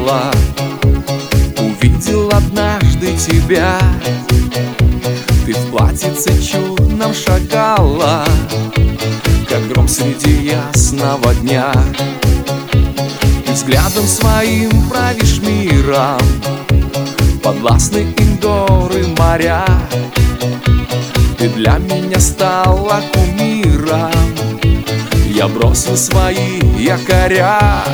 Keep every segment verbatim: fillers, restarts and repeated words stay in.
шагала, увидел однажды тебя. Ты в платьице чудном шагала, как гром среди ясного дня. Ты взглядом своим правишь миром, подвластны им горы, моря. Ты для меня стала кумиром, я бросил свои якоря.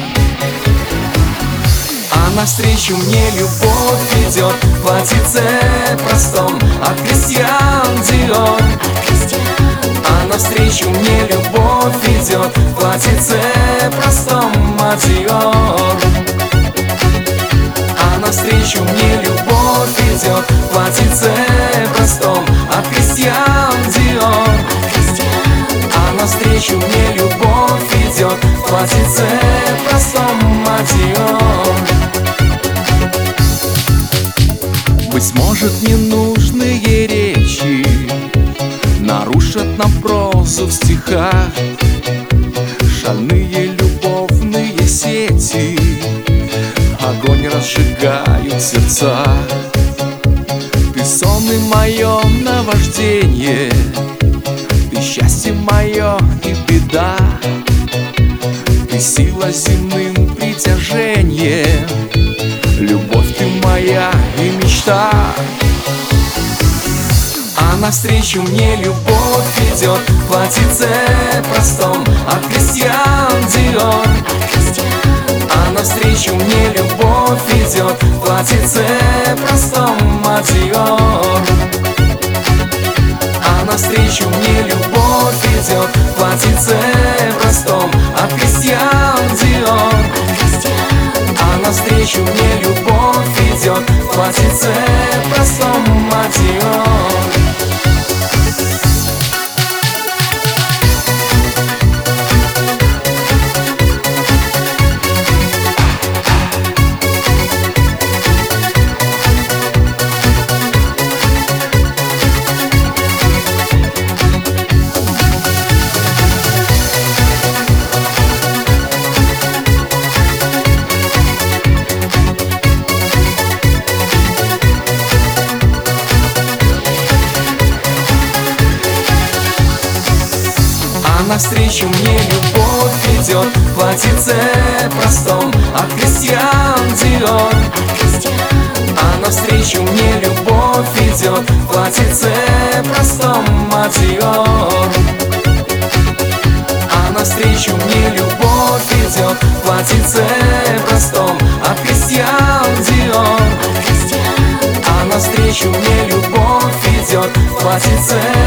А навстречу мне любовь идет в платьице простом от крестьян Диор. А навстречу мне любовь идет в платьице простом от Диор. А навстречу мне любовь идет в платьице простом от крестьян Диор. А навстречу мне любовь идет в платьице простом от Диор. Быть может, ненужные речи нарушат нам прозу в стихах. Шальные любовные сети огонь разжигают сердца. Ты сон и мое наваждение, ты счастье мое и беда. Ты сила земным притяжением, любовь ты моя и мечта. А навстречу мне любовь идет в платьице простом от крестьян Диор. А навстречу мне любовь идет в платьице простом от Диор. А навстречу мне любовь идет в платьице простом от крестьян Диор. А навстречу мне любовь идет в платьице простом от Диор. Навстречу мне любовь идет в платьице простом от крестьян Диор. А навстречу мне любовь идет в платьице простом от Диор. А навстречу мне любовь идет в платьице простом от крестьян Диор. А навстречу мне любовь идет в платьице